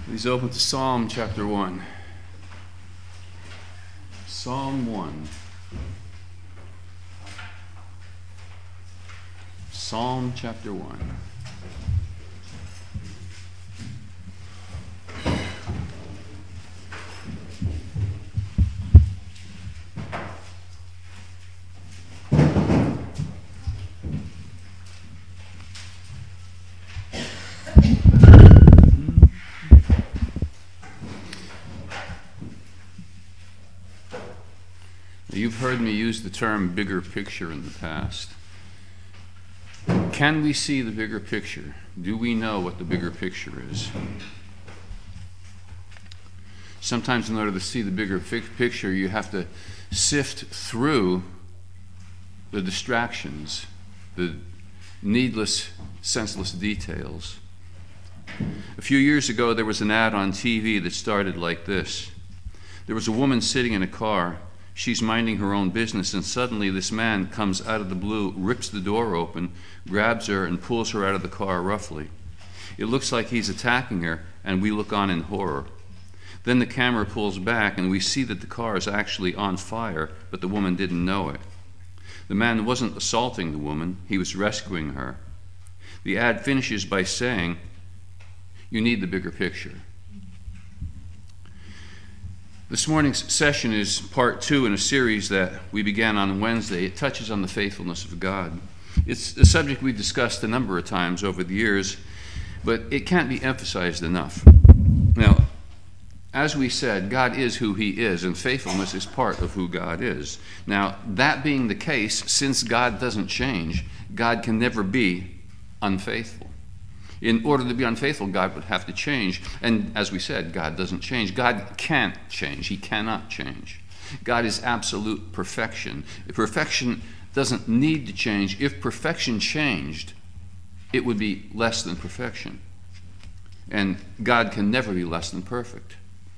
Please open to Psalm chapter 1. Psalm 1. Psalm chapter 1. You've heard me use the term bigger picture in the past. Can we see the bigger picture? Do we know what the bigger picture is? Sometimes in order to see the bigger picture, you have to sift through the distractions, the needless, senseless details. A few years ago, there was an ad on TV that started like this. There was a woman sitting in a car. She's minding her own business, and suddenly this man comes out of the blue, rips the door open, grabs her, and pulls her out of the car roughly. It looks like he's attacking her, and we look on in horror. Then the camera pulls back, and we see that the car is actually on fire, but the woman didn't know it. The man wasn't assaulting the woman, he was rescuing her. The ad finishes by saying, "You need the bigger picture." This morning's session is part 2 in a series that we began on Wednesday. It touches on the faithfulness of God. It's a subject we've discussed a number of times over the years, but it can't be emphasized enough. Now, as we said, God is who He is, and faithfulness is part of who God is. Now, that being the case, since God doesn't change, God can never be unfaithful. In order to be unfaithful, God would have to change. And as we said, God doesn't change. God can't change. He cannot change. God is absolute perfection. Perfection doesn't need to change. If perfection changed, it would be less than perfection. And God can never be less than perfect.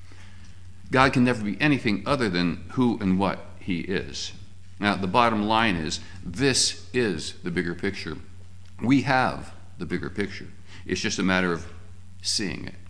God can never be anything other than who and what He is. Now, the bottom line is, this is the bigger picture. We have the bigger picture. It's just a matter of seeing it.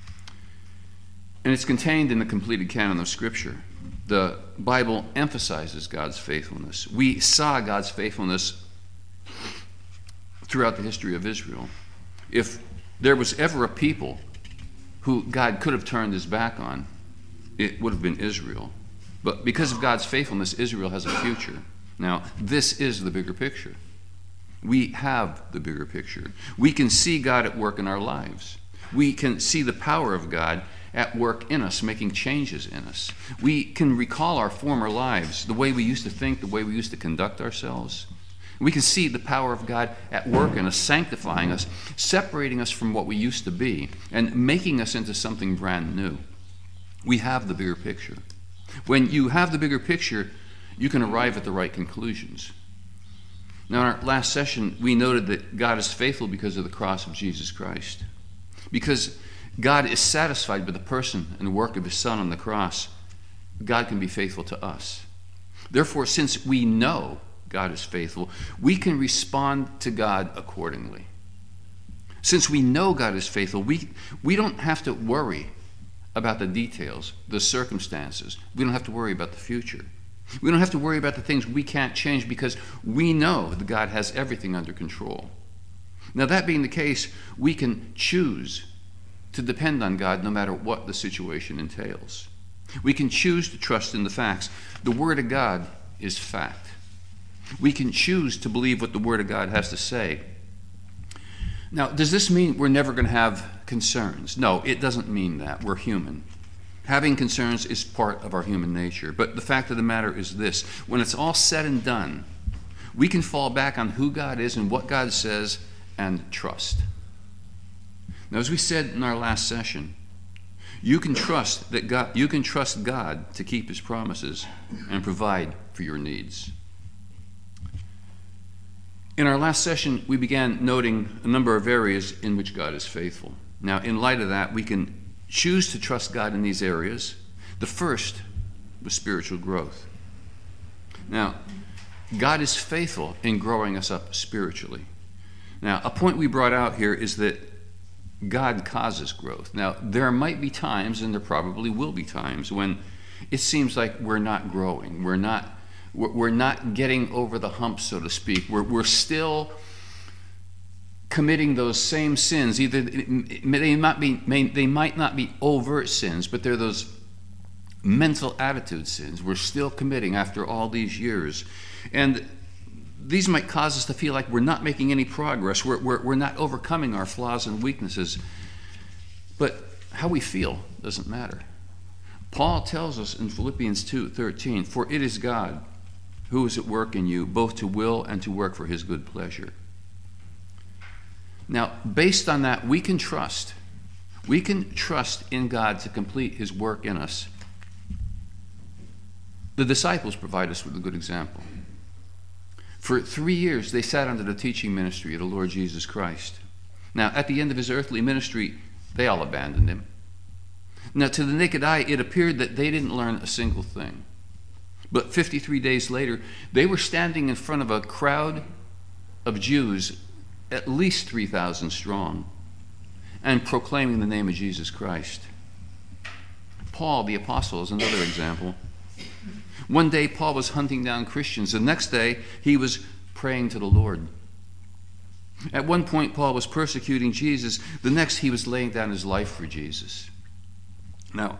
And it's contained in the completed canon of Scripture. The Bible emphasizes God's faithfulness. We saw God's faithfulness throughout the history of Israel. If there was ever a people who God could have turned His back on, it would have been Israel. But because of God's faithfulness, Israel has a future. Now, this is the bigger picture. We have the bigger picture. We can see God at work in our lives. We can see the power of God at work in us, making changes in us. We can recall our former lives, the way we used to think, the way we used to conduct ourselves. We can see the power of God at work in us, sanctifying us, separating us from what we used to be, and making us into something brand new. We have the bigger picture. When you have the bigger picture, you can arrive at the right conclusions. Now, in our last session, we noted that God is faithful because of the cross of Jesus Christ. Because God is satisfied with the person and the work of His Son on the cross, God can be faithful to us. Therefore, since we know God is faithful, we can respond to God accordingly. Since we know God is faithful, we don't have to worry about the details, the circumstances. We don't have to worry about the future. We don't have to worry about the things we can't change because we know that God has everything under control. Now, that being the case, we can choose to depend on God no matter what the situation entails. We can choose to trust in the facts. The Word of God is fact. We can choose to believe what the Word of God has to say. Now, does this mean we're never going to have concerns? No, it doesn't mean that. We're human. Having concerns is part of our human nature. But the fact of the matter is this. When it's all said and done, we can fall back on who God is and what God says and trust. Now, as we said in our last session, you can trust God to keep His promises and provide for your needs. In our last session, we began noting a number of areas in which God is faithful. Now, in light of that, we can choose to trust God in these areas. The first was spiritual growth. Now, God is faithful in growing us up spiritually. Now, a point we brought out here is that God causes growth. Now, there might be times, and there probably will be times, when it seems like we're not growing. We're not getting over the hump, so to speak. We're still committing those same sins. Either they might not be overt sins, but they're those mental attitude sins we're still committing after all these years. And these might cause us to feel like we're not making any progress. We're not overcoming our flaws and weaknesses. But how we feel doesn't matter. Paul tells us in Philippians 2:13, "For it is God who is at work in you, both to will and to work for his good pleasure." Now, based on that, we can trust. We can trust in God to complete his work in us. The disciples provide us with a good example. For 3 years, they sat under the teaching ministry of the Lord Jesus Christ. Now, at the end of his earthly ministry, they all abandoned him. Now, to the naked eye, it appeared that they didn't learn a single thing. But 53 days later, they were standing in front of a crowd of Jews, at least 3,000 strong, and proclaiming the name of Jesus Christ. Paul, the apostle, is another example. One day, Paul was hunting down Christians. The next day, he was praying to the Lord. At one point, Paul was persecuting Jesus. The next, he was laying down his life for Jesus. Now,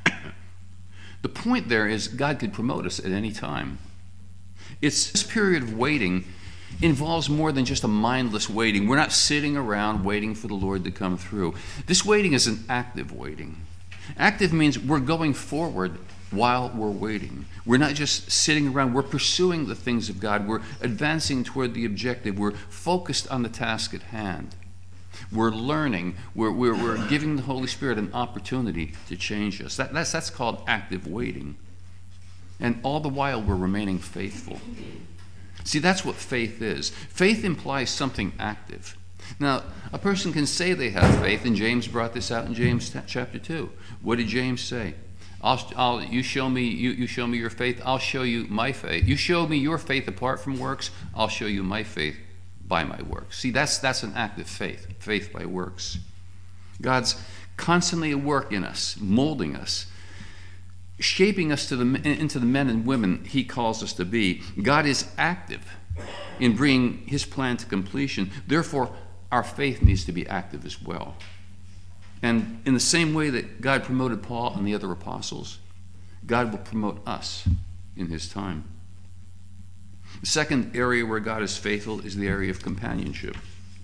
the point there is God could promote us at any time. This period of waiting involves more than just a mindless waiting. We're not sitting around waiting for the Lord to come through. This waiting is an active waiting. Active means we're going forward while we're waiting. We're not just sitting around. We're pursuing the things of God. We're advancing toward the objective. We're focused on the task at hand. We're learning. We're giving the Holy Spirit an opportunity to change us. That's called active waiting. And all the while, we're remaining faithful. See, that's what faith is. Faith implies something active. Now, a person can say they have faith, and James brought this out in James chapter 2. What did James say? You show me your faith, I'll show you my faith. You show me your faith apart from works, I'll show you my faith by my works. See, that's an active faith by works. God's constantly at work in us, molding us, shaping us into the men and women he calls us to be. God is active in bringing his plan to completion. Therefore, our faith needs to be active as well. And in the same way that God promoted Paul and the other apostles, God will promote us in his time. The second area where God is faithful is the area of companionship.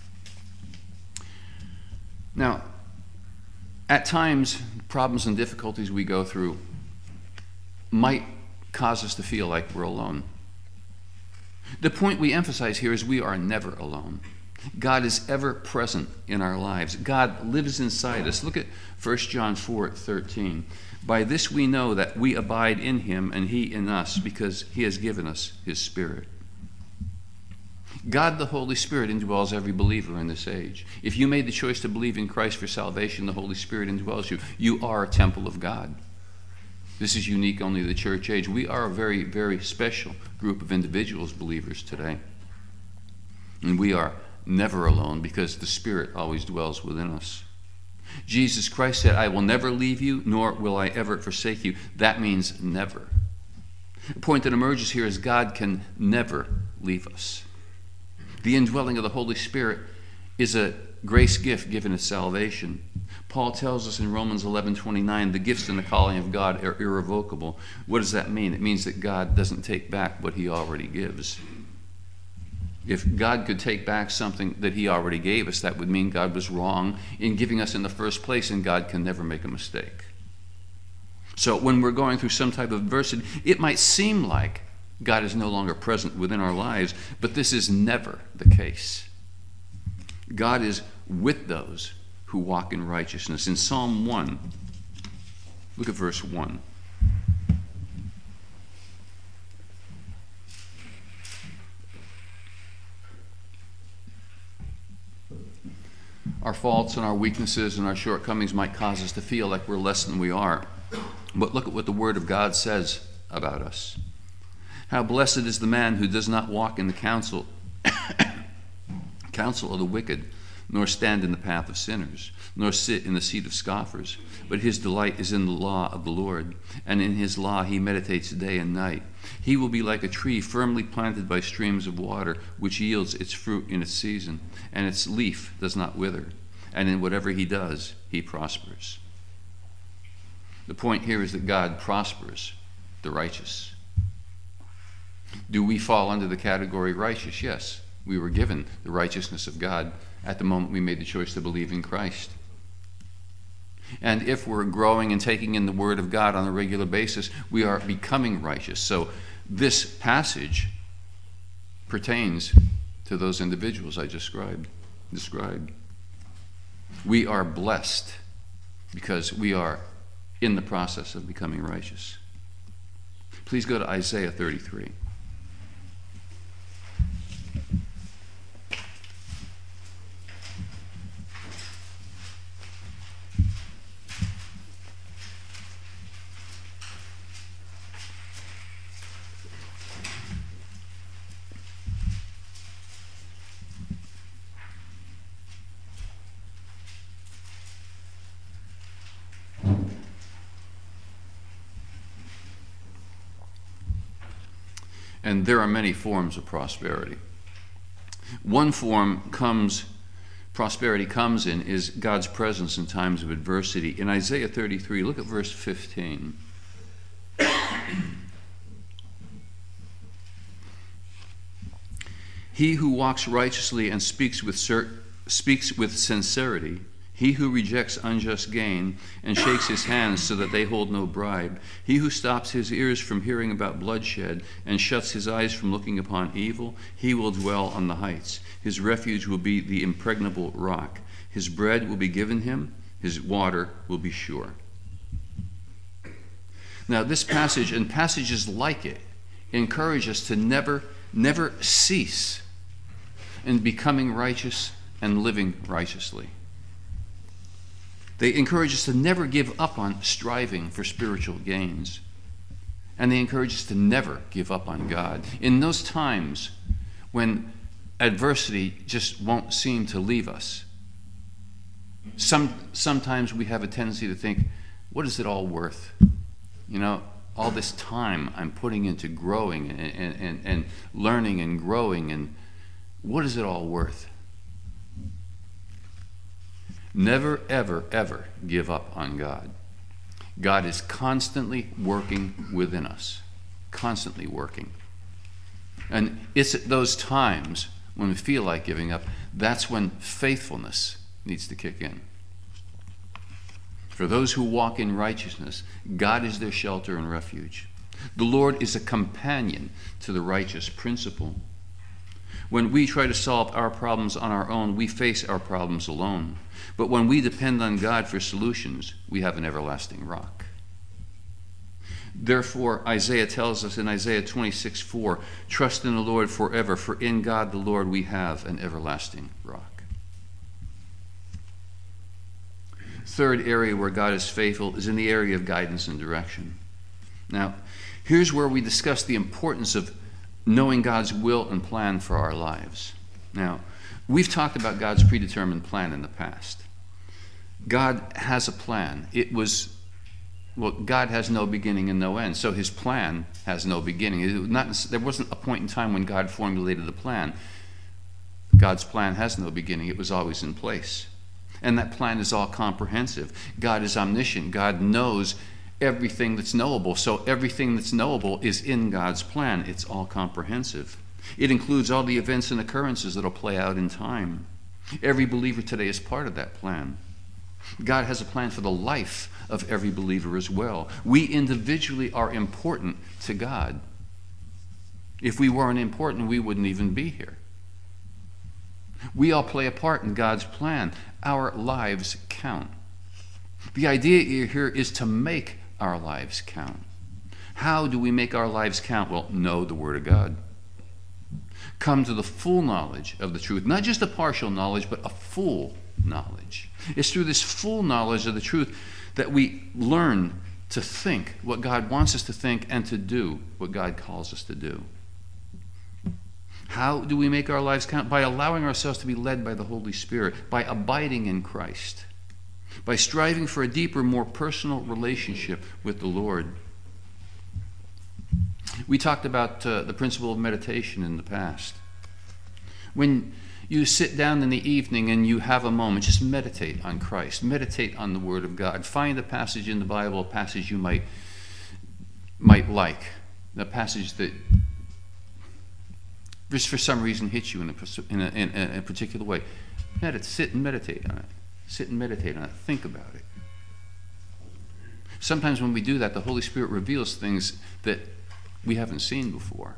Now, at times, problems and difficulties we go through might cause us to feel like we're alone. The point we emphasize here is we are never alone. God is ever present in our lives. God lives inside us. Look at 1 John 4:13. By this we know that we abide in him and he in us, because he has given us his Spirit. God the Holy Spirit indwells every believer in this age. If you made the choice to believe in Christ for salvation, the Holy Spirit indwells you. You are a temple of God. This is unique only to the church age. We are a very, very special group of individuals, believers today. And we are never alone because the Spirit always dwells within us. Jesus Christ said, I will never leave you, nor will I ever forsake you. That means never. The point that emerges here is God can never leave us. The indwelling of the Holy Spirit is a grace gift given at salvation. Paul tells us in Romans 11:29, the gifts and the calling of God are irrevocable. What does that mean? It means that God doesn't take back what he already gives. If God could take back something that he already gave us, that would mean God was wrong in giving us in the first place, and God can never make a mistake. So when we're going through some type of adversity, it might seem like God is no longer present within our lives, but this is never the case. God is with those who walk in righteousness. In Psalm 1, look at verse 1. Our faults and our weaknesses and our shortcomings might cause us to feel like we're less than we are. But look at what the Word of God says about us. How blessed is the man who does not walk in the counsel of the wicked, nor stand in the path of sinners, nor sit in the seat of scoffers. But his delight is in the law of the Lord, and in his law he meditates day and night. He will be like a tree firmly planted by streams of water, which yields its fruit in its season, and its leaf does not wither. And in whatever he does, he prospers. The point here is that God prospers the righteous. Do we fall under the category righteous? Yes. We were given the righteousness of God at the moment we made the choice to believe in Christ. And if we're growing and taking in the Word of God on a regular basis, we are becoming righteous. So this passage pertains to those individuals I described. We are blessed because we are in the process of becoming righteous. Please go to Isaiah 33. And there are many forms of prosperity. One form prosperity comes in is God's presence in times of adversity. In Isaiah 33, look at verse 15. He who walks righteously and speaks with sincerity, he who rejects unjust gain and shakes his hands so that they hold no bribe, he who stops his ears from hearing about bloodshed and shuts his eyes from looking upon evil, he will dwell on the heights. His refuge will be the impregnable rock. His bread will be given him, his water will be sure. Now this passage and passages like it encourage us to never cease in becoming righteous and living righteously. They encourage us to never give up on striving for spiritual gains. And they encourage us to never give up on God. In those times when adversity just won't seem to leave us, sometimes we have a tendency to think, what is it all worth? You know, all this time I'm putting into growing and learning and growing, and what is it all worth? Never, ever, ever give up on God. God is constantly working within us, constantly working. And it's at those times when we feel like giving up, that's when faithfulness needs to kick in. For those who walk in righteousness, God is their shelter and refuge. The Lord is a companion to the righteous principle. When we try to solve our problems on our own, we face our problems alone. But when we depend on God for solutions, we have an everlasting rock. Therefore, Isaiah tells us in Isaiah 26:4, trust in the Lord forever, for in God the Lord we have an everlasting rock. Third area where God is faithful is in the area of guidance and direction. Now, here's where we discuss the importance of knowing God's will and plan for our lives. Now, we've talked about God's predetermined plan in the past. God has a plan. God has no beginning and no end, so his plan has no beginning. There wasn't a point in time when God formulated the plan. God's plan has no beginning. It was always in place. And that plan is all comprehensive. God is omniscient. God knows everything that's knowable. So everything that's knowable is in God's plan. It's all comprehensive. It includes all the events and occurrences that will play out in time. Every believer today is part of that plan. God has a plan for the life of every believer as well. We individually are important to God. If we weren't important, we wouldn't even be here. We all play a part in God's plan. Our lives count. The idea here is to make our lives count. How do we make our lives count? Well, know the Word of God. Come to the full knowledge of the truth. Not just a partial knowledge, but a full knowledge. It's through this full knowledge of the truth that we learn to think what God wants us to think and to do what God calls us to do. How do we make our lives count? By allowing ourselves to be led by the Holy Spirit, by abiding in Christ, by striving for a deeper, more personal relationship with the Lord. We talked about the principle of meditation in the past. When you sit down in the evening and you have a moment, just meditate on Christ. Meditate on the Word of God. Find a passage in the Bible, a passage you might like, a passage that just for some reason hits you in a particular way. Sit and meditate on it. Sit and meditate on it. Think about it. Sometimes when we do that, the Holy Spirit reveals things that we haven't seen before.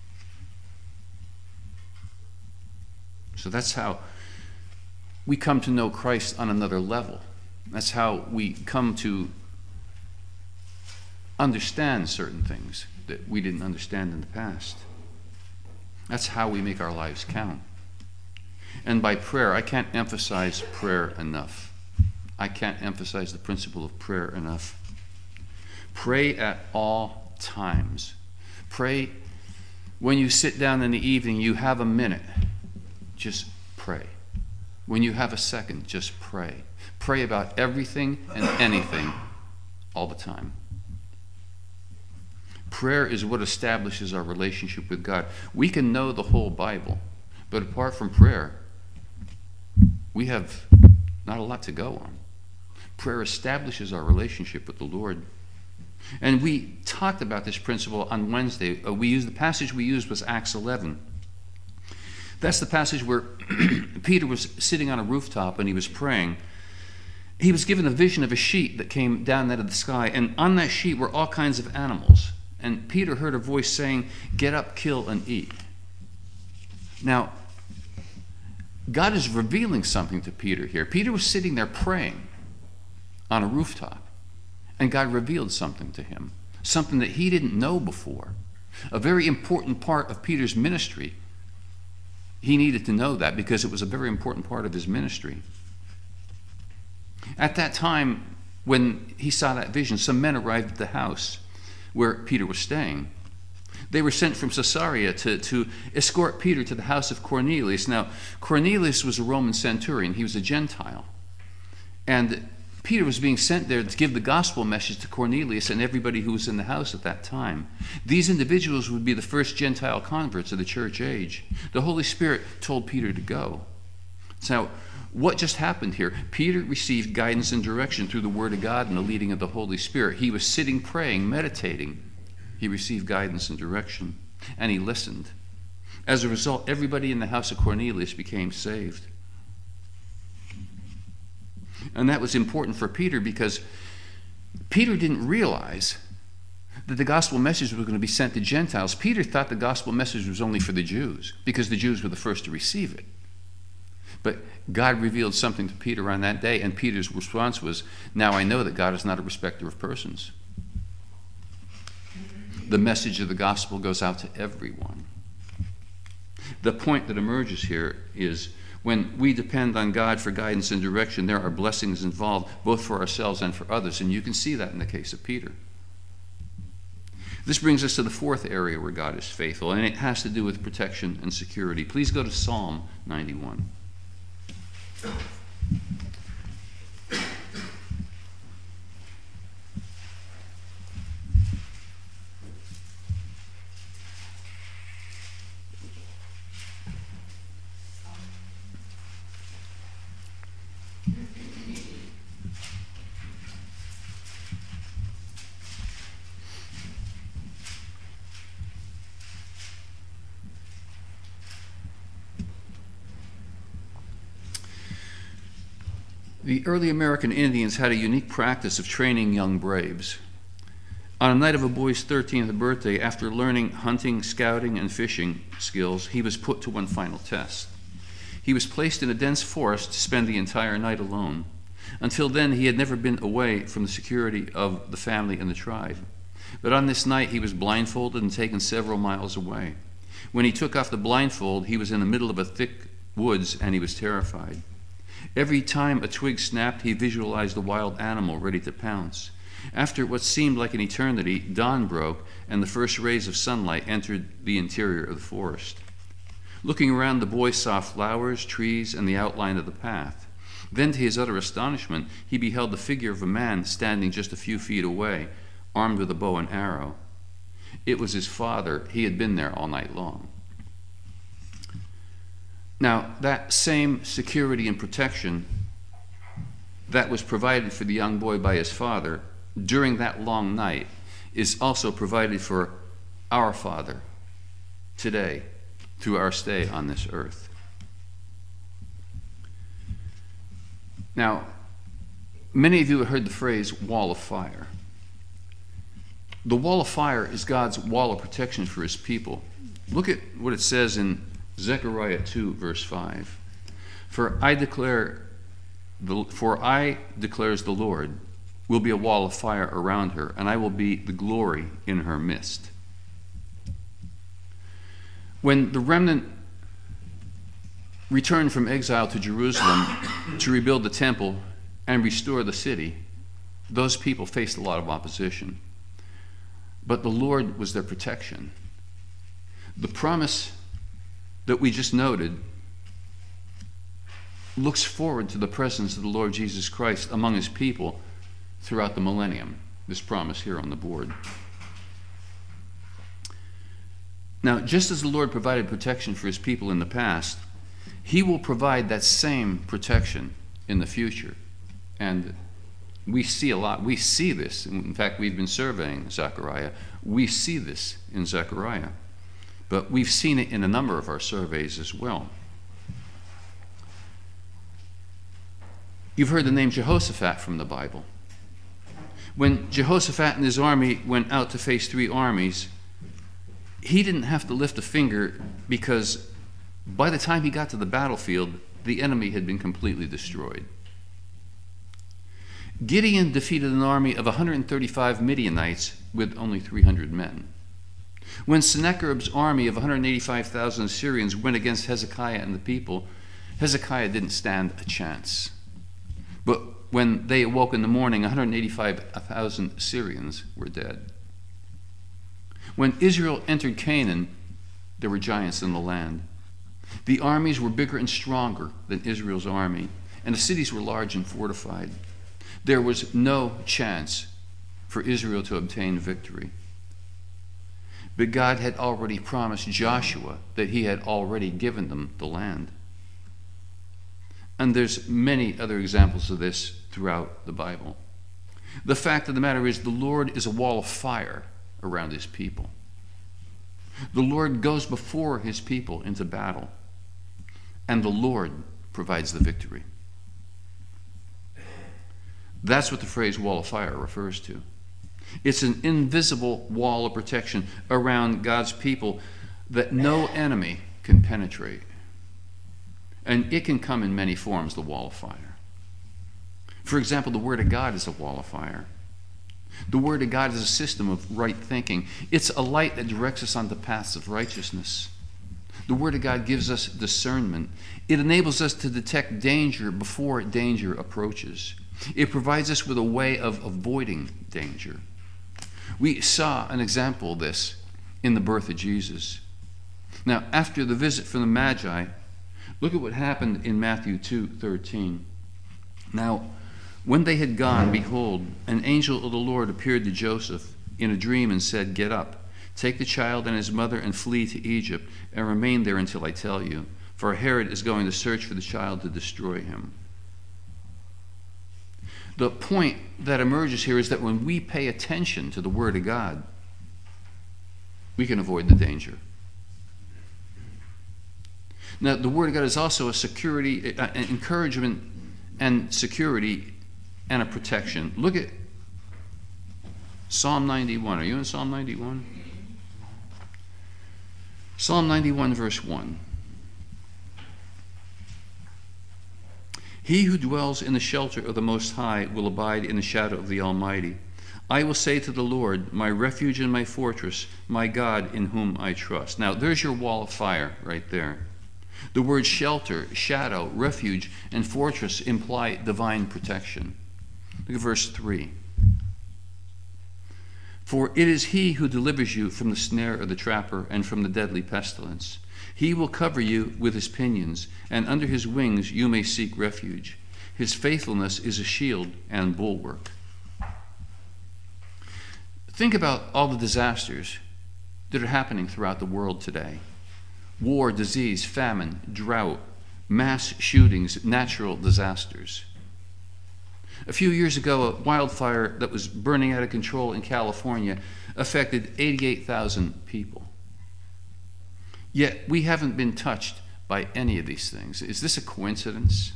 So that's how we come to know Christ on another level. That's how we come to understand certain things that we didn't understand in the past. That's how we make our lives count. And by prayer, I can't emphasize prayer enough. I can't emphasize the principle of prayer enough. Pray at all times. Pray when you sit down in the evening, you have a minute. Just pray. When you have a second, just pray. Pray about everything and anything all the time. Prayer is what establishes our relationship with God. We can know the whole Bible, but apart from prayer, we have not a lot to go on. Prayer establishes our relationship with the Lord. And we talked about this principle on Wednesday. The passage we used was Acts 11. That's the passage where Peter was sitting on a rooftop and he was praying. He was given a vision of a sheet that came down out of the sky, and on that sheet were all kinds of animals. And Peter heard a voice saying, "Get up, kill, and eat." Now, God is revealing something to Peter here. Peter was sitting there praying on a rooftop, and God revealed something to him, something that he didn't know before, a very important part of Peter's ministry. He needed to know that because it was a very important part of his ministry. At that time, when he saw that vision, some men arrived at the house where Peter was staying. They were sent from Caesarea to escort Peter to the house of Cornelius. Now, Cornelius was a Roman centurion. He was a Gentile. And Peter was being sent there to give the gospel message to Cornelius and everybody who was in the house at that time. These individuals would be the first Gentile converts of the church age. The Holy Spirit told Peter to go. So, what just happened here? Peter received guidance and direction through the Word of God and the leading of the Holy Spirit. He was sitting, praying, meditating. He received guidance and direction, and he listened. As a result, everybody in the house of Cornelius became saved. And that was important for Peter because Peter didn't realize that the gospel message was going to be sent to Gentiles. Peter thought the gospel message was only for the Jews because the Jews were the first to receive it. But God revealed something to Peter on that day, and Peter's response was, "Now I know that God is not a respecter of persons." The message of the gospel goes out to everyone. The point that emerges here is when we depend on God for guidance and direction, there are blessings involved, both for ourselves and for others, and you can see that in the case of Peter. This brings us to the fourth area where God is faithful, and it has to do with protection and security. Please go to Psalm 91. The early American Indians had a unique practice of training young braves. On a night of a boy's 13th birthday, after learning hunting, scouting, and fishing skills, he was put to one final test. He was placed in a dense forest to spend the entire night alone. Until then, he had never been away from the security of the family and the tribe. But on this night, he was blindfolded and taken several miles away. When he took off the blindfold, he was in the middle of a thick woods, and he was terrified. Every time a twig snapped, he visualized a wild animal ready to pounce. After what seemed like an eternity, dawn broke, and the first rays of sunlight entered the interior of the forest. Looking around, the boy saw flowers, trees, and the outline of the path. Then, to his utter astonishment, he beheld the figure of a man standing just a few feet away, armed with a bow and arrow. It was his father. He had been there all night long. Now, that same security and protection that was provided for the young boy by his father during that long night is also provided for our Father today through our stay on this earth. Now, many of you have heard the phrase wall of fire. The wall of fire is God's wall of protection for his people. Look at what it says in Zechariah 2, verse 5. For I, declares the Lord, will be a wall of fire around her, and I will be the glory in her midst. When the remnant returned from exile to Jerusalem to rebuild the temple and restore the city, those people faced a lot of opposition. But the Lord was their protection. The promise that we just noted looks forward to the presence of the Lord Jesus Christ among his people throughout the millennium, this promise here on the board. Now, just as the Lord provided protection for his people in the past, he will provide that same protection in the future. And we see a lot. We see this. In fact, we've been surveying Zechariah. We see this in Zechariah. But we've seen it in a number of our surveys as well. You've heard the name Jehoshaphat from the Bible. When Jehoshaphat and his army went out to face 3 armies, he didn't have to lift a finger because by the time he got to the battlefield, the enemy had been completely destroyed. Gideon defeated an army of 135 Midianites with only 300 men. When Sennacherib's army of 185,000 Assyrians went against Hezekiah and the people, Hezekiah didn't stand a chance. But when they awoke in the morning, 185,000 Assyrians were dead. When Israel entered Canaan, there were giants in the land. The armies were bigger and stronger than Israel's army, and the cities were large and fortified. There was no chance for Israel to obtain victory. But God had already promised Joshua that he had already given them the land. And there's many other examples of this throughout the Bible. The fact of the matter is the Lord is a wall of fire around his people. The Lord goes before his people into battle, and the Lord provides the victory. That's what the phrase wall of fire refers to. It's an invisible wall of protection around God's people that no enemy can penetrate. And it can come in many forms, the wall of fire. For example, the Word of God is a wall of fire. The Word of God is a system of right thinking. It's a light that directs us on the paths of righteousness. The Word of God gives us discernment. It enables us to detect danger before danger approaches. It provides us with a way of avoiding danger. We saw an example of this in the birth of Jesus. Now, after the visit from the Magi, look at what happened in Matthew 2:13. Now, when they had gone, behold, an angel of the Lord appeared to Joseph in a dream and said, "Get up, take the child and his mother and flee to Egypt, and remain there until I tell you, for Herod is going to search for the child to destroy him." The point that emerges here is that when we pay attention to the Word of God, we can avoid the danger. Now, the Word of God is also a security, an encouragement and security and a protection. Look at Psalm 91. Are you in Psalm 91? Psalm 91, verse 1. He who dwells in the shelter of the Most High will abide in the shadow of the Almighty. I will say to the Lord, my refuge and my fortress, my God in whom I trust. Now, there's your wall of fire right there. The words shelter, shadow, refuge, and fortress imply divine protection. Look at verse 3. For it is he who delivers you from the snare of the trapper and from the deadly pestilence. He will cover you with his pinions, and under his wings you may seek refuge. His faithfulness is a shield and bulwark. Think about all the disasters that are happening throughout the world today. War, disease, famine, drought, mass shootings, natural disasters. A few years ago, a wildfire that was burning out of control in California affected 88,000 people. Yet we haven't been touched by any of these things. Is this a coincidence?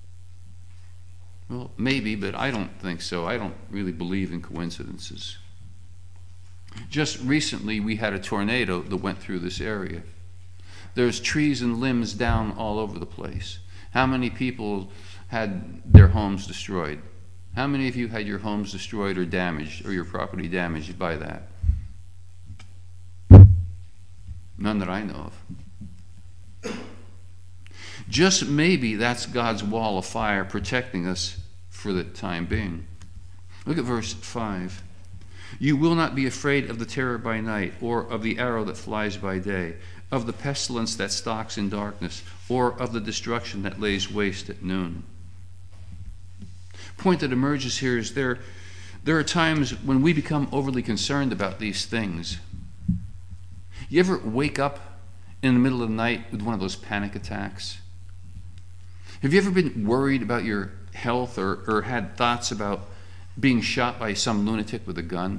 Well, maybe, but I don't think so. I don't really believe in coincidences. Just recently, we had a tornado that went through this area. There's trees and limbs down all over the place. How many people had their homes destroyed? How many of you had your homes destroyed or damaged, or your property damaged by that? None that I know of. Just maybe that's God's wall of fire protecting us for the time being. Look at verse 5. You will not be afraid of the terror by night, or of the arrow that flies by day, of the pestilence that stalks in darkness, or of the destruction that lays waste at noon. Point that emerges here is there are times when we become overly concerned about these things. You ever wake up in the middle of the night with one of those panic attacks? Have you ever been worried about your health or had thoughts about being shot by some lunatic with a gun?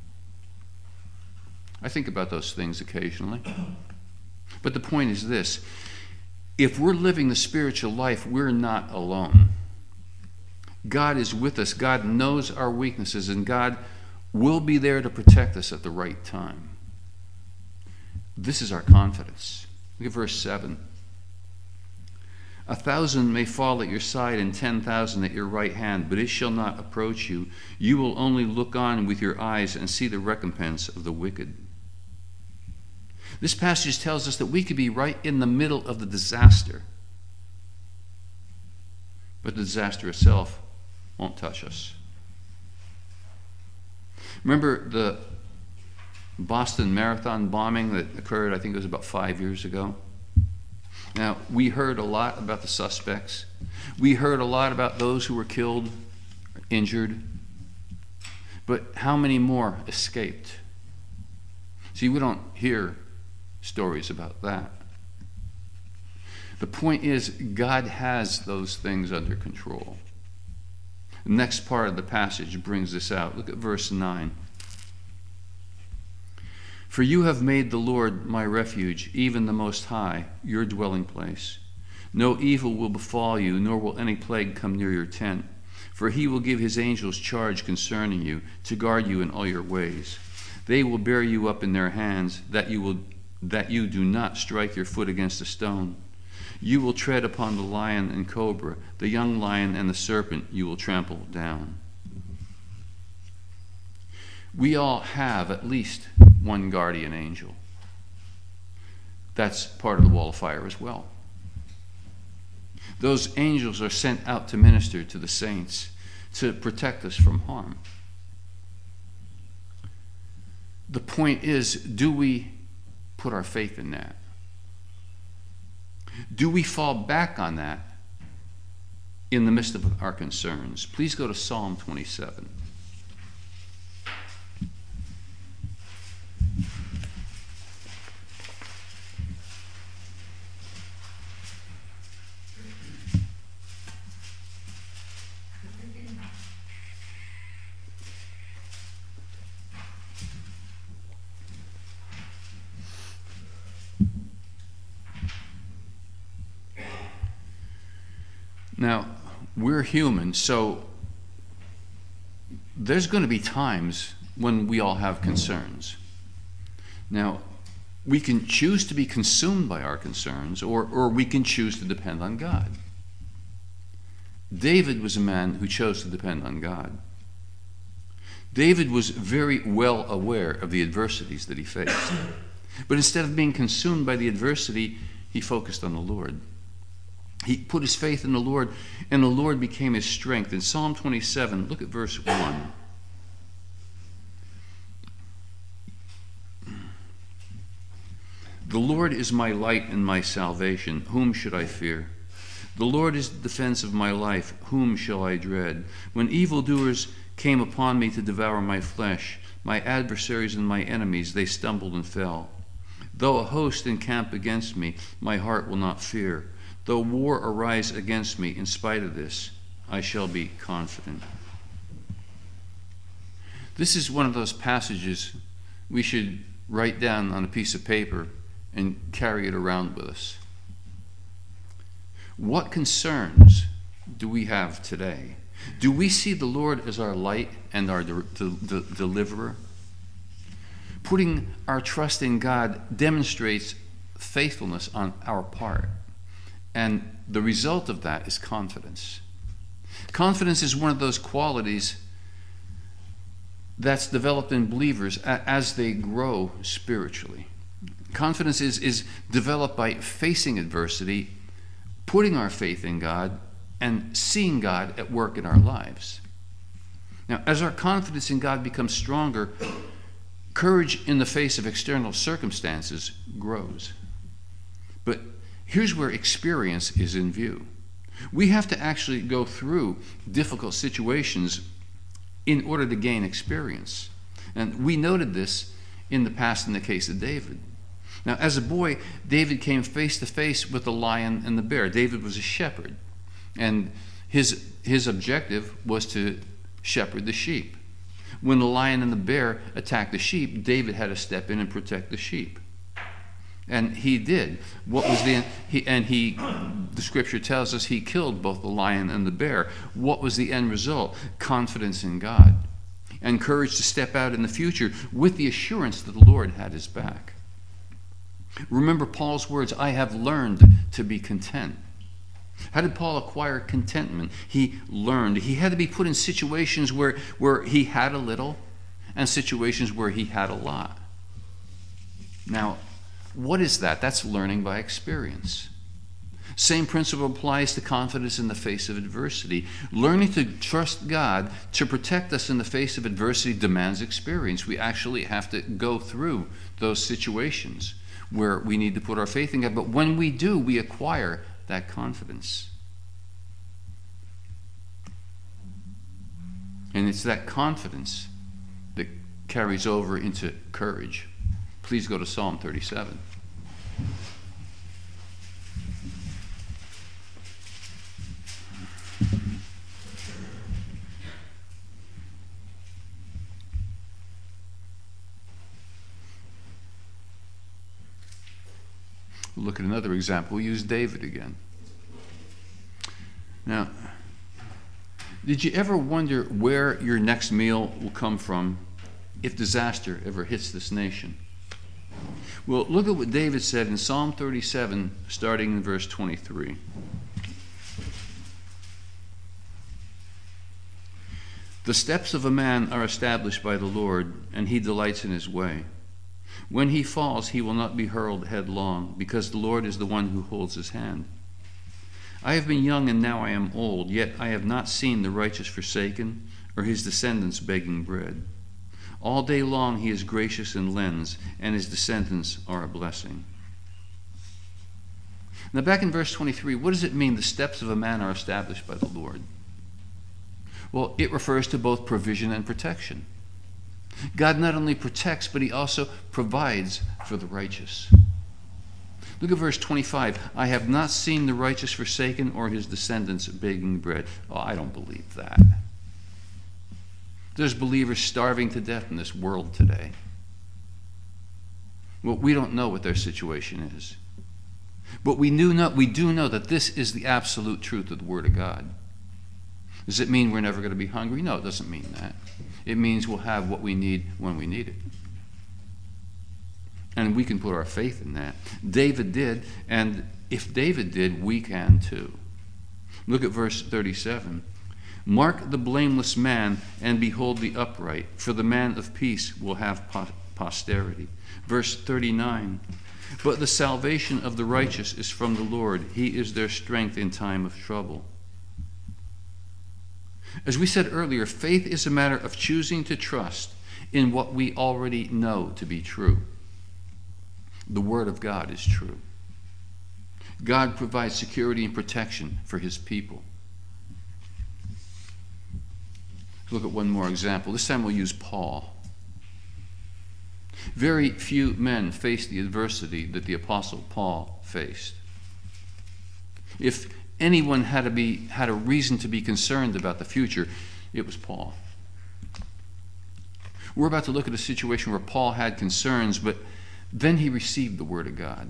I think about those things occasionally. But the point is this: if we're living the spiritual life, we're not alone. God is with us. God knows our weaknesses, and God will be there to protect us at the right time. This is our confidence. Look at verse 7. 1,000 may fall at your side and 10,000 at your right hand, but it shall not approach you. You will only look on with your eyes and see the recompense of the wicked. This passage tells us that we could be right in the middle of the disaster, but the disaster itself won't touch us. Remember the Boston Marathon bombing that occurred, I think it was about 5 years ago? Now, we heard a lot about the suspects. We heard a lot about those who were killed, or injured. But how many more escaped? See, we don't hear stories about that. The point is, God has those things under control. The next part of the passage brings this out. Look at verse 9. For you have made the Lord my refuge, even the Most High, your dwelling place. No evil will befall you, nor will any plague come near your tent. For he will give his angels charge concerning you, to guard you in all your ways. They will bear you up in their hands, that you do not strike your foot against a stone. You will tread upon the lion and cobra, the young lion and the serpent you will trample down. We all have at least one guardian angel. That's part of the wall of fire as well. Those angels are sent out to minister to the saints, to protect us from harm. The point is, do we put our faith in that? Do we fall back on that in the midst of our concerns? Please go to Psalm 27. Now, we're human, so there's going to be times when we all have concerns. Now, we can choose to be consumed by our concerns, or we can choose to depend on God. David was a man who chose to depend on God. David was very well aware of the adversities that he faced. But instead of being consumed by the adversity, he focused on the Lord. He put his faith in the Lord, and the Lord became his strength. In Psalm 27, look at verse 1. The Lord is my light and my salvation. Whom should I fear? The Lord is the defense of my life. Whom shall I dread? When evildoers came upon me to devour my flesh, my adversaries and my enemies, they stumbled and fell. Though a host encamp against me, my heart will not fear. Though war arise against me, in spite of this, I shall be confident. This is one of those passages we should write down on a piece of paper and carry it around with us. What concerns do we have today? Do we see the Lord as our light and our deliverer? Putting our trust in God demonstrates faithfulness on our part. And the result of that is confidence. Confidence is one of those qualities that's developed in believers as they grow spiritually. Confidence is developed by facing adversity, putting our faith in God, and seeing God at work in our lives. Now, as our confidence in God becomes stronger, courage in the face of external circumstances grows. But here's where experience is in view. We have to actually go through difficult situations in order to gain experience. And we noted this in the past in the case of David. Now, as a boy, David came face to face with the lion and the bear. David was a shepherd, and his objective was to shepherd the sheep. When the lion and the bear attacked the sheep, David had to step in and protect the sheep. And he did. The scripture tells us he killed both the lion and the bear. What was the end result? Confidence in God and courage to step out in the future with the assurance that the Lord had his back. Remember Paul's words, I have learned to be content. How did Paul acquire contentment? He learned. He had to be put in situations where he had a little and situations where he had a lot. Now, what is that? That's learning by experience. Same principle applies to confidence in the face of adversity. Learning to trust God to protect us in the face of adversity demands experience. We actually have to go through those situations where we need to put our faith in God. But when we do, we acquire that confidence. And it's that confidence that carries over into courage. Please go to Psalm 37. We'll look at another example. We'll use David again. Now, did you ever wonder where your next meal will come from if disaster ever hits this nation? Well, look at what David said in Psalm 37, starting in verse 23. The steps of a man are established by the Lord, and he delights in his way. When he falls, he will not be hurled headlong, because the Lord is the one who holds his hand. I have been young and now I am old, yet I have not seen the righteous forsaken, or his descendants begging bread. All day long he is gracious and lends, and his descendants are a blessing. Now back in verse 23, what does it mean the steps of a man are established by the Lord? Well, it refers to both provision and protection. God not only protects, but he also provides for the righteous. Look at verse 25. I have not seen the righteous forsaken or his descendants begging bread. Oh, I don't believe that. There's believers starving to death in this world today. Well, we don't know what their situation is. But we do know that this is the absolute truth of the Word of God. Does it mean we're never going to be hungry? No, it doesn't mean that. It means we'll have what we need when we need it. And we can put our faith in that. David did, and if David did, we can too. Look at verse 37. Mark the blameless man and behold the upright, for the man of peace will have posterity. Verse 39. But the salvation of the righteous is from the Lord. He is their strength in time of trouble. As we said earlier, faith is a matter of choosing to trust in what we already know to be true. The Word of God is true. God provides security and protection for his people. Look at one more example. This time we'll use Paul. Very few men faced the adversity that the Apostle Paul faced. If anyone had a reason to be concerned about the future, it was Paul. We're about to look at a situation where Paul had concerns, but then he received the Word of God.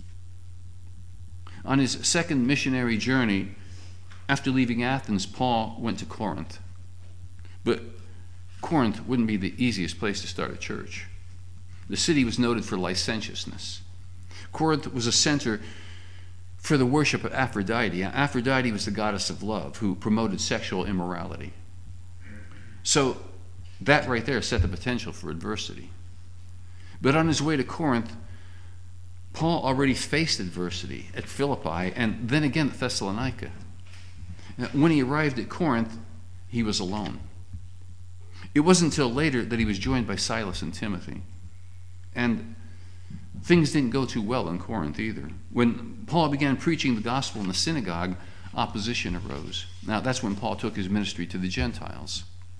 On his second missionary journey, after leaving Athens, Paul went to Corinth. But Corinth wouldn't be the easiest place to start a church. The city was noted for licentiousness. Corinth was a center for the worship of Aphrodite. Aphrodite was the goddess of love who promoted sexual immorality. So that right there set the potential for adversity. But on his way to Corinth, Paul already faced adversity at Philippi and then again at Thessalonica. When he arrived at Corinth, he was alone. It wasn't until later that he was joined by Silas and Timothy. And things didn't go too well in Corinth either. When Paul began preaching the gospel in the synagogue, opposition arose. Now, that's when Paul took his ministry to the Gentiles.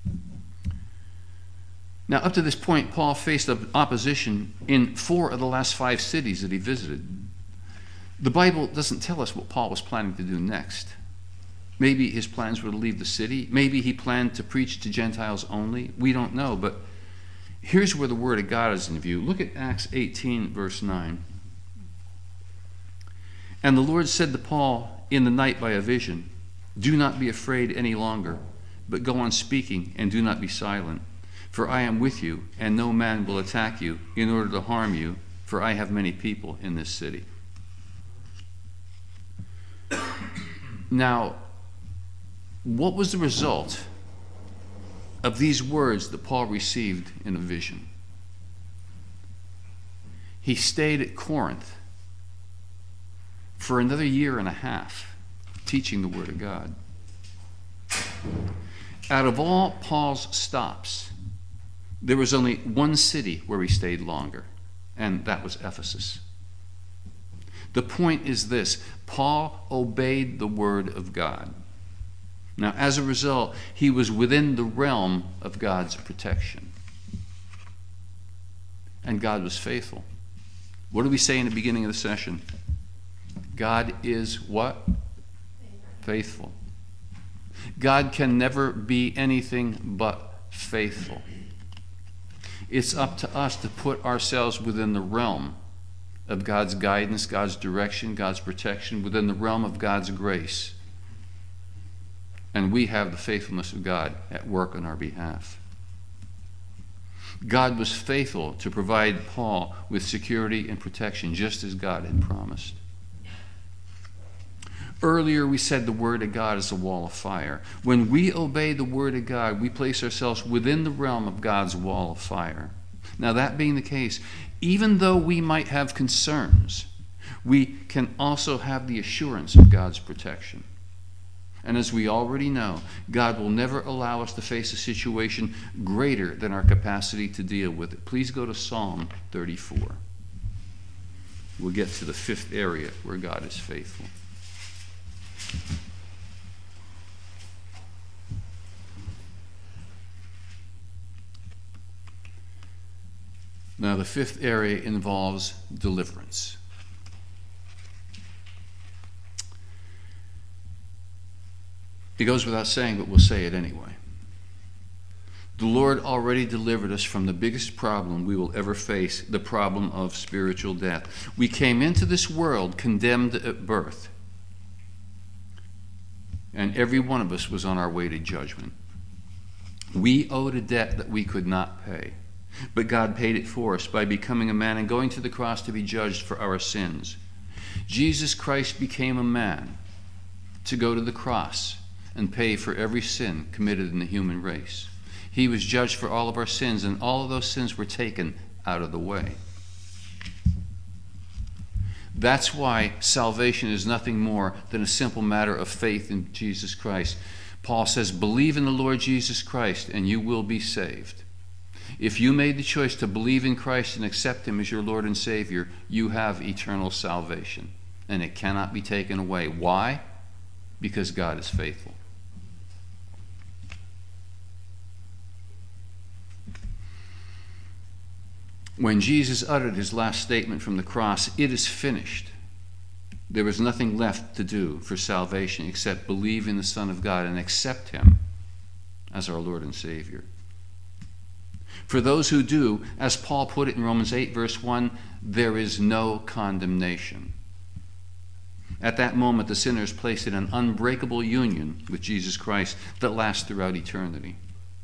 Now, up to this point, Paul faced opposition in 4 of the last 5 cities that he visited. The Bible doesn't tell us what Paul was planning to do next. Maybe his plans were to leave the city. Maybe he planned to preach to Gentiles only. We don't know, but here's where the Word of God is in view. Look at Acts 18, verse 9. And the Lord said to Paul in the night by a vision, "Do not be afraid any longer, but go on speaking and do not be silent. For I am with you, and no man will attack you in order to harm you, for I have many people in this city." Now, what was the result of these words that Paul received in a vision? He stayed at Corinth for another 1.5 years, teaching the Word of God. Out of all Paul's stops, there was only one city where he stayed longer, and that was Ephesus. The point is this: Paul obeyed the Word of God. Now, as a result, he was within the realm of God's protection. And God was faithful. What did we say in the beginning of the session? God is what? Faithful. God can never be anything but faithful. It's up to us to put ourselves within the realm of God's guidance, God's direction, God's protection, within the realm of God's grace. And we have the faithfulness of God at work on our behalf. God was faithful to provide Paul with security and protection, just as God had promised. Earlier we said the Word of God is a wall of fire. When we obey the Word of God, we place ourselves within the realm of God's wall of fire. Now, that being the case, even though we might have concerns, we can also have the assurance of God's protection. And as we already know, God will never allow us to face a situation greater than our capacity to deal with it. Please go to Psalm 34. We'll get to the 5th area where God is faithful. Now, the 5th area involves deliverance. It goes without saying, but we'll say it anyway. The Lord already delivered us from the biggest problem we will ever face, the problem of spiritual death. We came into this world condemned at birth, and every one of us was on our way to judgment. We owed a debt that we could not pay, but God paid it for us by becoming a man and going to the cross to be judged for our sins. Jesus Christ became a man to go to the cross and pay for every sin committed in the human race. He was judged for all of our sins, and all of those sins were taken out of the way. That's why salvation is nothing more than a simple matter of faith in Jesus Christ. Paul says, believe in the Lord Jesus Christ and you will be saved. If you made the choice to believe in Christ and accept him as your Lord and Savior, you have eternal salvation, and it cannot be taken away. Why? Because God is faithful. When Jesus uttered his last statement from the cross, "It is finished," there was nothing left to do for salvation except believe in the Son of God and accept him as our Lord and Savior. For those who do, as Paul put it in Romans 8, verse 1, there is no condemnation. At that moment, the sinner is placed in an unbreakable union with Jesus Christ that lasts throughout eternity.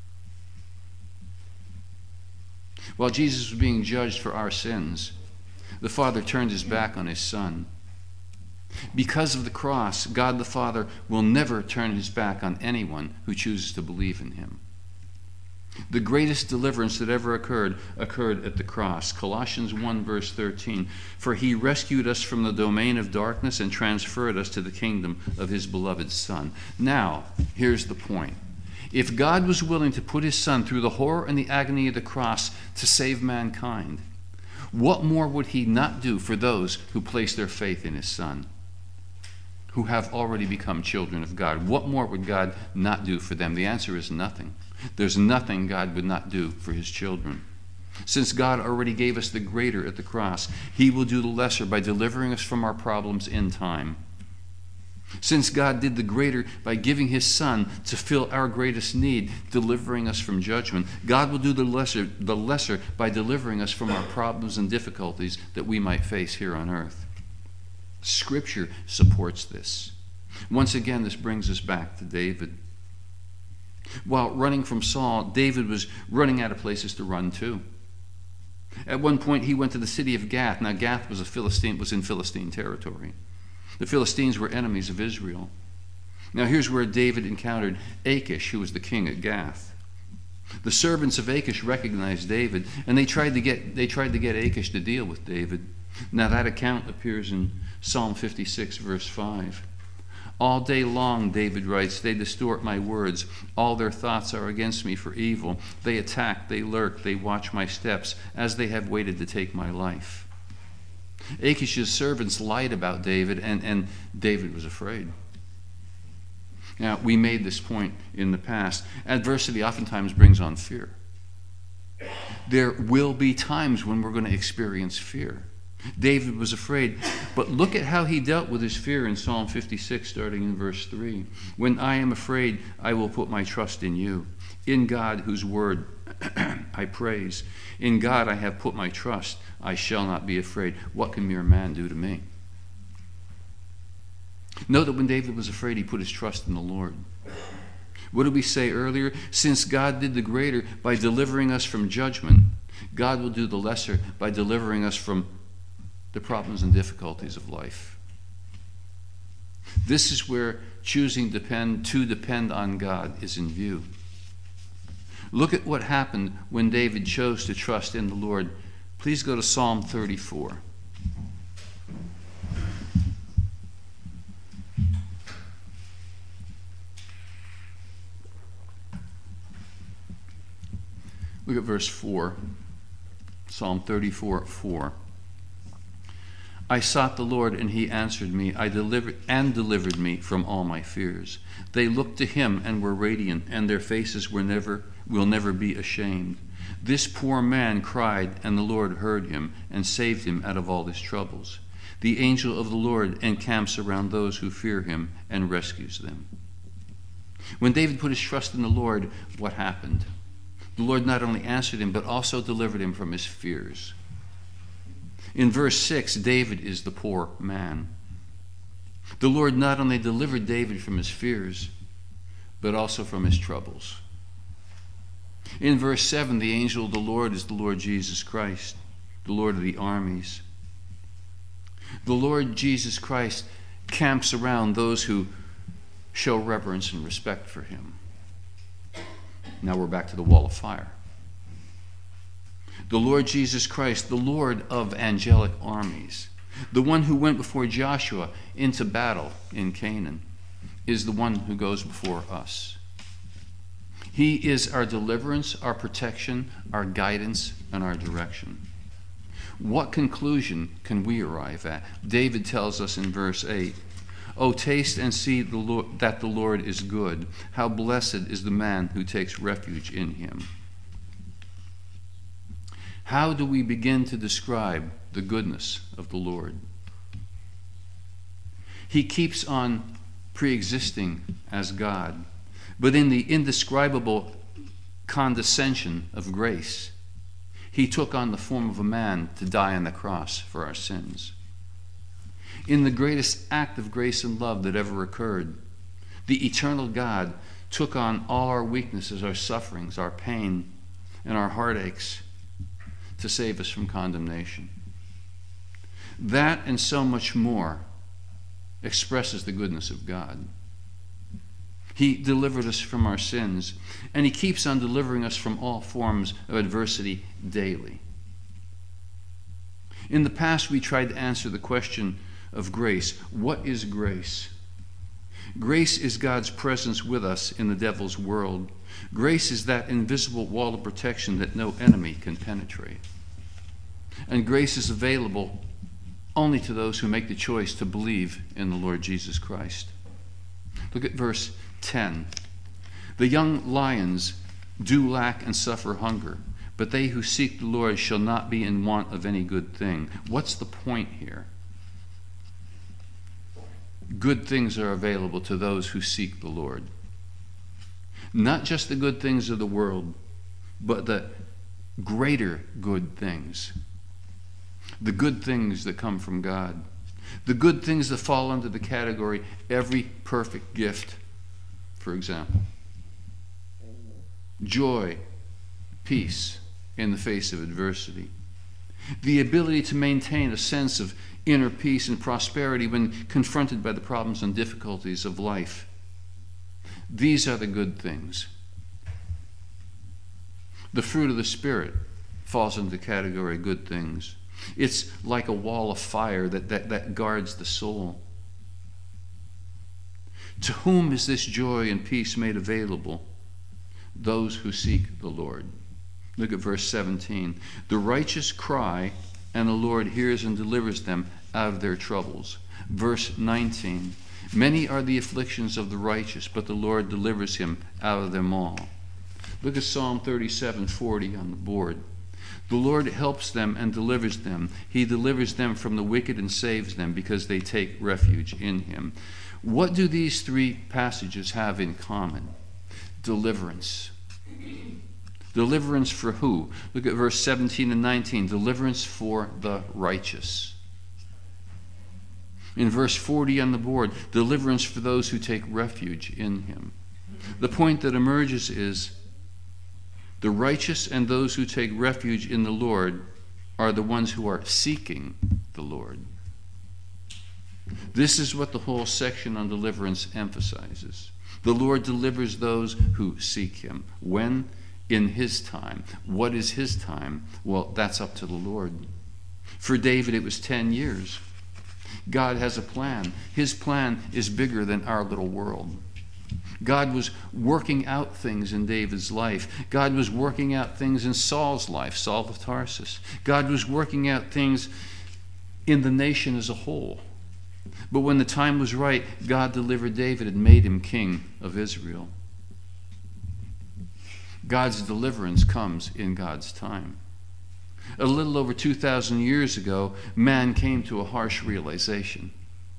While Jesus was being judged for our sins, the Father turned his back on his Son. Because of the cross, God the Father will never turn his back on anyone who chooses to believe in him. The greatest deliverance that ever occurred at the cross. Colossians 1, verse 13. For he rescued us from the domain of darkness and transferred us to the kingdom of his beloved Son. Now, here's the point. If God was willing to put his Son through the horror and the agony of the cross to save mankind, what more would he not do for those who place their faith in his Son, who have already become children of God? What more would God not do for them? The answer is nothing. There's nothing God would not do for his children. Since God already gave us the greater at the cross, he will do the lesser by delivering us from our problems in time. Since God did the greater by giving his Son to fill our greatest need, delivering us from judgment, God will do the lesser by delivering us from our problems and difficulties that we might face here on earth. Scripture supports this. Once again, this brings us back to David. While running from Saul, David was running out of places to run to. At one point, he went to the city of Gath. Now, Gath was in Philistine territory. The Philistines were enemies of Israel. Now, here's where David encountered Achish, who was the king at Gath. The servants of Achish recognized David, and they tried to get Achish to deal with David. Now, that account appears in Psalm 56, verse 5. All day long, David writes, they distort my words. All their thoughts are against me for evil. They attack, they lurk, they watch my steps, as they have waited to take my life. Achish's servants lied about David, and David was afraid. Now, we made this point in the past. Adversity oftentimes brings on fear. There will be times when we're going to experience fear. David was afraid, but look at how he dealt with his fear in Psalm 56, starting in verse 3. When I am afraid, I will put my trust in you. In God, whose word I praise. In God I have put my trust. I shall not be afraid. What can mere man do to me? Note that when David was afraid, he put his trust in the Lord. What did we say earlier? Since God did the greater by delivering us from judgment, God will do the lesser by delivering us from the problems and difficulties of life. This is where choosing to depend on God is in view. Look at what happened when David chose to trust in the Lord. Please go to Psalm 34. Look at verse 4. Psalm 34, 4. I sought the Lord, and he answered me. I delivered me from all my fears. They looked to him and were radiant, and their faces will never be ashamed. This poor man cried, and the Lord heard him and saved him out of all his troubles. The angel of the Lord encamps around those who fear him and rescues them. When David put his trust in the Lord, what happened? The Lord not only answered him, but also delivered him from his fears. In verse 6, David is the poor man. The Lord not only delivered David from his fears, but also from his troubles. In verse 7, the angel of the Lord is the Lord Jesus Christ, the Lord of the armies. The Lord Jesus Christ camps around those who show reverence and respect for him. Now we're back to the wall of fire. The Lord Jesus Christ, the Lord of angelic armies, the one who went before Joshua into battle in Canaan, is the one who goes before us. He is our deliverance, our protection, our guidance, and our direction. What conclusion can we arrive at? David tells us in verse 8, "O taste and see that the Lord is good. How blessed is the man who takes refuge in him." How do we begin to describe the goodness of the Lord? He keeps on pre-existing as God, but in the indescribable condescension of grace, he took on the form of a man to die on the cross for our sins. In the greatest act of grace and love that ever occurred, the eternal God took on all our weaknesses, our sufferings, our pain, and our heartaches to save us from condemnation. That and so much more expresses the goodness of God. He delivered us from our sins, and he keeps on delivering us from all forms of adversity daily. In the past, we tried to answer the question of grace. What is grace? Grace is God's presence with us in the devil's world. Grace is that invisible wall of protection that no enemy can penetrate. And grace is available only to those who make the choice to believe in the Lord Jesus Christ. Look at verse 10. "The young lions do lack and suffer hunger, but they who seek the Lord shall not be in want of any good thing." What's the point here? Good things are available to those who seek the Lord. Not just the good things of the world, but the greater good things. The good things that come from God. The good things that fall under the category every perfect gift, for example. Joy, peace in the face of adversity. The ability to maintain a sense of inner peace and prosperity when confronted by the problems and difficulties of life. These are the good things. The fruit of the Spirit falls into the category of good things. It's like a wall of fire that guards the soul. To whom is this joy and peace made available? Those who seek the Lord. Look at verse 17. "The righteous cry, and the Lord hears and delivers them out of their troubles." Verse 19. "Many are the afflictions of the righteous, but the Lord delivers him out of them all." Look at Psalm 37:40 on the board. "The Lord helps them and delivers them. He delivers them from the wicked and saves them because they take refuge in him." What do these three passages have in common? Deliverance. Deliverance for who? Look at verse 17 and 19. Deliverance for the righteous. In verse 40 on the board, deliverance for those who take refuge in him. The point that emerges is the righteous and those who take refuge in the Lord are the ones who are seeking the Lord. This is what the whole section on deliverance emphasizes. The Lord delivers those who seek him. When? In his time. What is his time? Well, that's up to the Lord. For David, it was 10 years. God has a plan. His plan is bigger than our little world. God was working out things in David's life. God was working out things in Saul's life, Saul of Tarsus. God was working out things in the nation as a whole. But when the time was right, God delivered David and made him king of Israel. God's deliverance comes in God's time. A little over 2,000 years ago, man came to a harsh realization.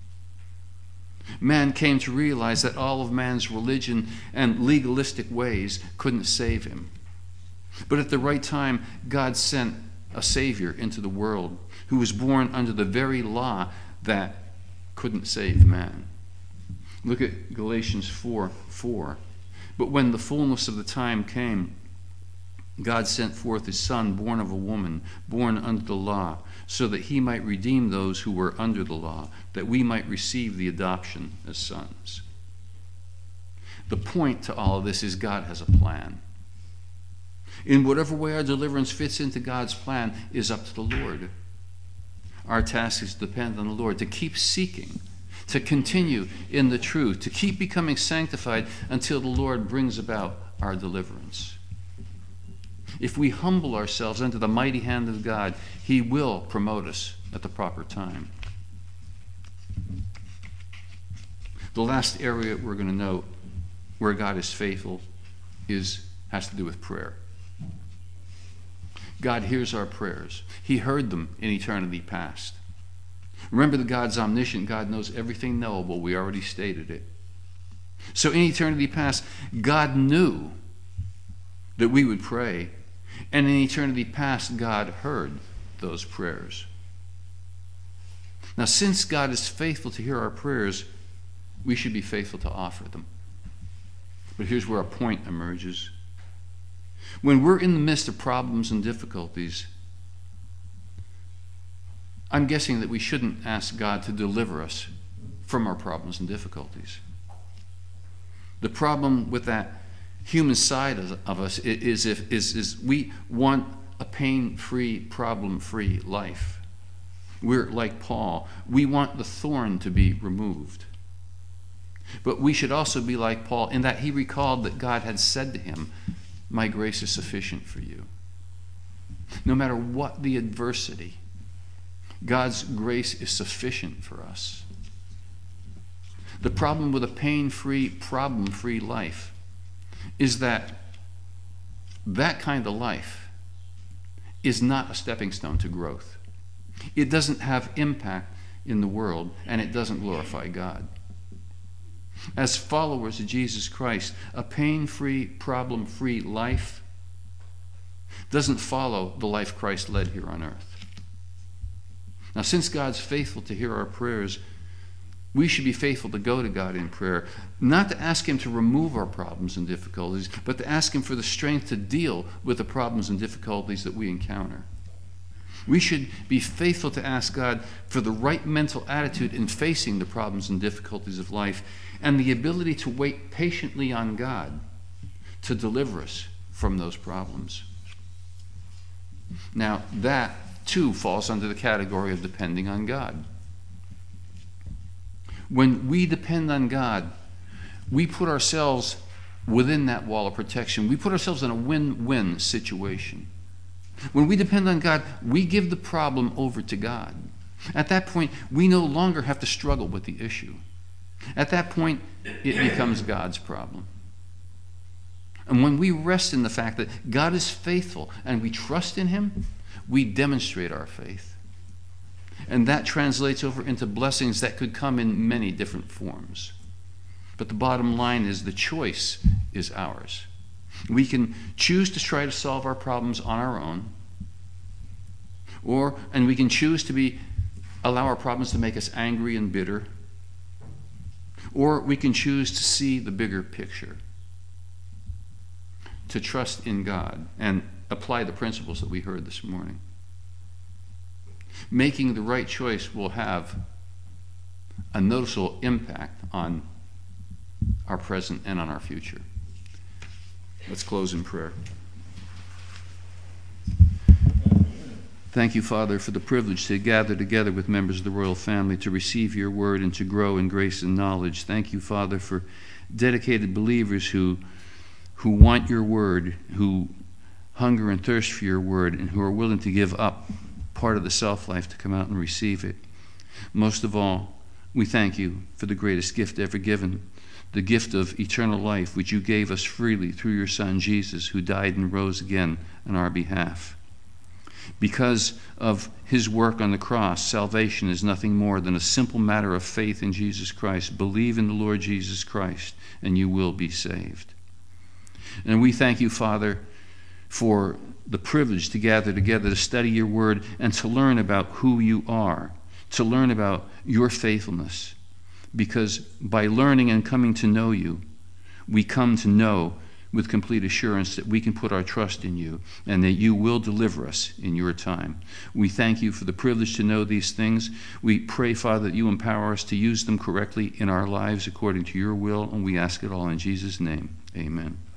Man came to realize that all of man's religion and legalistic ways couldn't save him. But at the right time, God sent a Savior into the world who was born under the very law that couldn't save man. Look at Galatians 4:4. "But when the fullness of the time came, God sent forth his Son, born of a woman, born under the law, so that he might redeem those who were under the law, that we might receive the adoption as sons." The point to all of this is God has a plan. In whatever way our deliverance fits into God's plan is up to the Lord. Our task is to depend on the Lord, to keep seeking, to continue in the truth, to keep becoming sanctified until the Lord brings about our deliverance. If we humble ourselves under the mighty hand of God, he will promote us at the proper time. The last area we're going to note where God is faithful has to do with prayer. God hears our prayers. He heard them in eternity past. Remember that God's omniscient. God knows everything knowable. We already stated it. So in eternity past, God knew that we would pray, and in eternity past, God heard those prayers. Now, since God is faithful to hear our prayers, we should be faithful to offer them. But here's where a point emerges. When we're in the midst of problems and difficulties, I'm guessing that we shouldn't ask God to deliver us from our problems and difficulties. The problem with that human side of us is we want a pain-free, problem-free life. We're like Paul. We want the thorn to be removed. But we should also be like Paul in that he recalled that God had said to him, "My grace is sufficient for you." No matter what the adversity, God's grace is sufficient for us. The problem with a pain-free, problem-free life is that kind of life is not a stepping stone to growth. It doesn't have impact in the world, and it doesn't glorify God. As followers of Jesus Christ, a pain-free, problem-free life doesn't follow the life Christ led here on earth. Now, since God's faithful to hear our prayers, we should be faithful to go to God in prayer, not to ask him to remove our problems and difficulties, but to ask him for the strength to deal with the problems and difficulties that we encounter. We should be faithful to ask God for the right mental attitude in facing the problems and difficulties of life, and the ability to wait patiently on God to deliver us from those problems. Now, that too falls under the category of depending on God. When we depend on God, we put ourselves within that wall of protection. We put ourselves in a win-win situation. When we depend on God, we give the problem over to God. At that point, we no longer have to struggle with the issue. At that point, it becomes God's problem. And when we rest in the fact that God is faithful and we trust in him, we demonstrate our faith. And that translates over into blessings that could come in many different forms. But the bottom line is the choice is ours. We can choose to try to solve our problems on our own, and we can choose to allow our problems to make us angry and bitter, or we can choose to see the bigger picture, to trust in God and apply the principles that we heard this morning. Making the right choice will have a noticeable impact on our present and on our future. Let's close in prayer. Thank you, Father, for the privilege to gather together with members of the royal family to receive your word and to grow in grace and knowledge. Thank you, Father, for dedicated believers who want your word, who hunger and thirst for your word, and who are willing to give up part of the self-life to come out and receive it. Most of all, we thank you for the greatest gift ever given, the gift of eternal life, which you gave us freely through your Son, Jesus, who died and rose again on our behalf. Because of his work on the cross, salvation is nothing more than a simple matter of faith in Jesus Christ. Believe in the Lord Jesus Christ, and you will be saved. And we thank you, Father, for the privilege to gather together to study your word and to learn about who you are, to learn about your faithfulness. Because by learning and coming to know you, we come to know with complete assurance that we can put our trust in you and that you will deliver us in your time. We thank you for the privilege to know these things. We pray, Father, that you empower us to use them correctly in our lives according to your will, and we ask it all in Jesus' name. Amen.